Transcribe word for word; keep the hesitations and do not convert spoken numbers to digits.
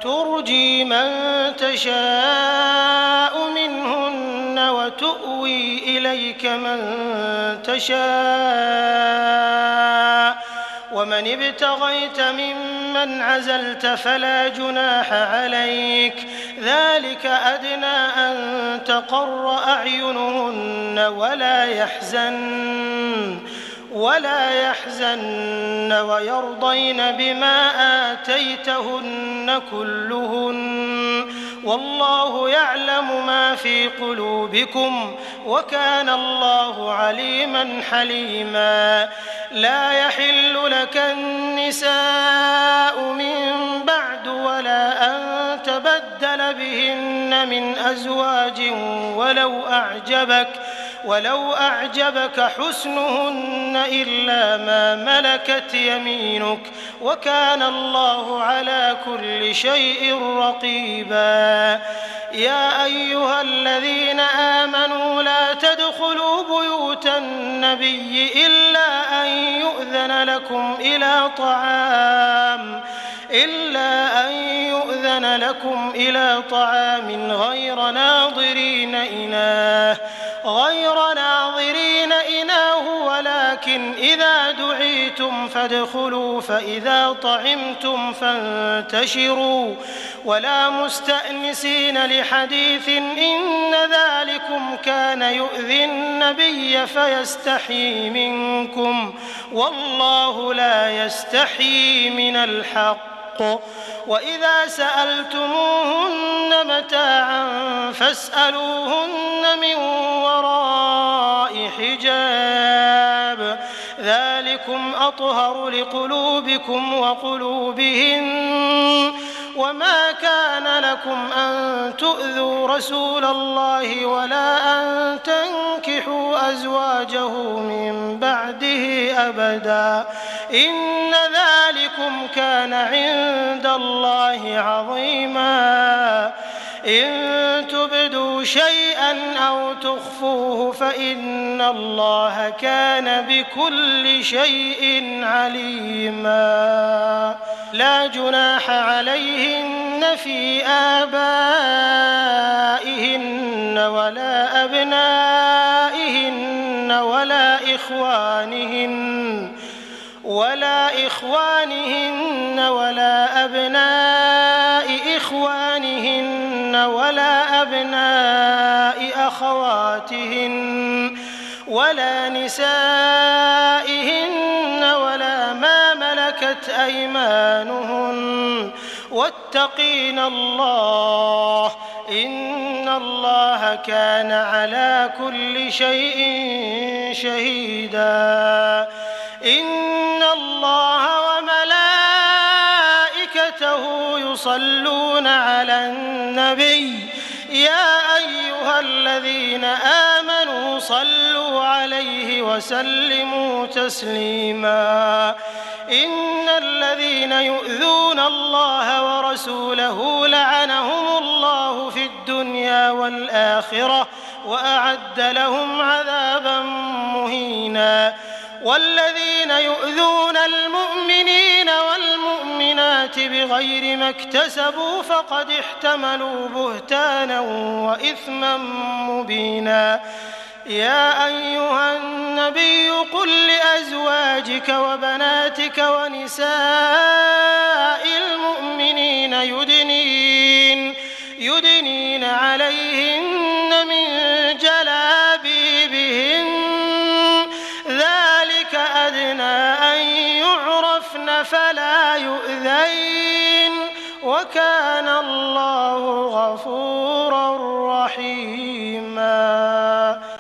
ترجي من تشاء منهن وتؤوي إليك من تشاء ومن ابتغيت ممن عزلت فلا جناح عليك ذلك أدنى أن تقر أعينهن ولا يحزن ولا يحزن ويرضين بما آتيتهن كلهن والله يعلم ما في قلوبكم وكان الله عليما حليما لا يحل لك النساء من بعد ولا أن تبدل بهن من أزواج ولو أعجبك ولو أعجبك حسنهن إلا ما ملكت يمينك وكان الله على كل شيء رقيبا يا أيها الذين آمنوا لا تدخلوا بيوت النبي إلا أن يؤذن لكم إلى طعام إلا أن يؤذن لكم إلى طعام غير ناظرين إناه غير ناظرين إناه ولكن إذا دعيتم فادخلوا فإذا طعمتم فانتشروا ولا مستأنسين لحديث إن ذلكم كان يؤذي النبي فيستحيي منكم والله لا يستحيي من الحق وإذا سألتموهن متاعا فاسألوهن من وراء حجاب ذلكم أطهر لقلوبكم وقلوبهن وما كان لكم أن تؤذوا رسول الله ولا أن تنكحوا أزواجه من بعده أبدا إن ذلكم كان عند الله عظيما إن تبدوا شيئا أو تخفوه فإن الله كان بكل شيء عليما لا جناح عليهن في آبائهن ولا أبنائهن ولا إخوانهن ولا إخوانهن ولا أبناء إخوانهن ولا أبناء أخواتهن ولا نسائهن ولا ما ملكت أيمانهن واتقين الله إن الله كان على كل شيء شهيدا إن الله وملائكته يصلون على النبي يا أيها الذين آمنوا صلوا عليه وسلموا تسليما إن الذين يؤذون الله ورسوله لعنهم الله في الدنيا والآخرة وأعد لهم عذابا مهينا والذين يؤذون المؤمنين والمؤمنات بغير ما اكتسبوا فقد احتملوا بهتانا وإثما مبينا يا أيها النبي قل لأزواجك وبناتك ونساء المؤمنين يدنين يدنين عليهن من جلابيبهن ذلك أدنى أن يعرفن فلا يؤذين وكان الله غفورا